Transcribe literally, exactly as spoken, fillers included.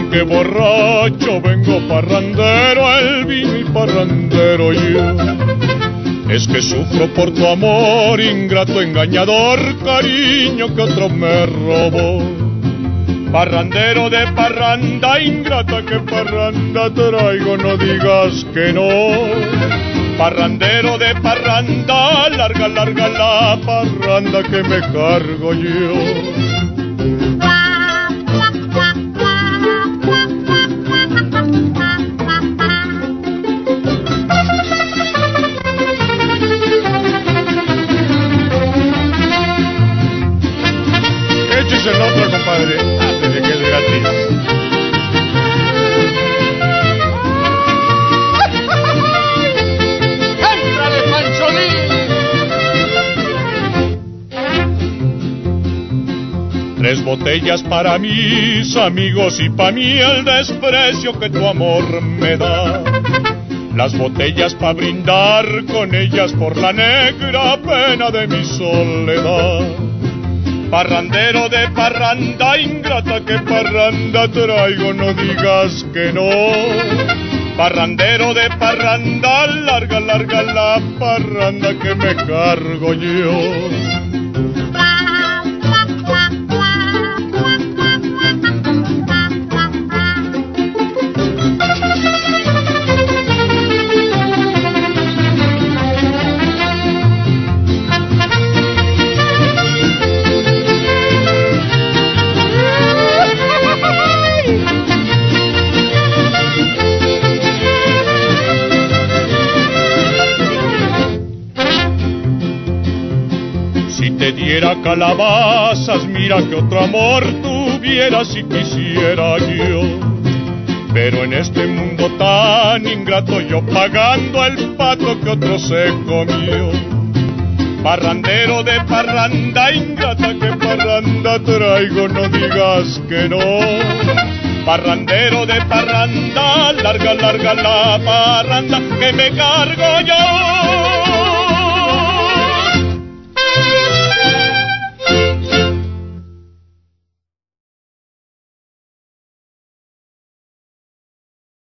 que borracho vengo parrandero, el vino y parrandero yo. Es que sufro por tu amor, ingrato engañador, cariño que otro me robó. Parrandero de parranda, ingrata que parranda traigo, no digas que no. Parrandero de parranda, larga, larga la parranda que me cargo yo. Échese el otro, compadre, desde que es gratis. ¡Éntrale, Pancholín! Tres botellas para mis amigos y pa' mí el desprecio que tu amor me da. Las botellas pa' brindar con ellas por la negra pena de mi soledad. Parrandero de parranda, ingrata que parranda traigo, no digas que no. Parrandero de parranda, larga, larga la parranda que me cargo yo. Si te diera calabazas, mira que otro amor tuviera si quisiera yo. Pero en este mundo tan ingrato, yo pagando el pato que otro se comió. Parrandero de parranda, ingrata que parranda traigo, no digas que no. Parrandero de parranda, larga, larga la parranda que me cargo yo.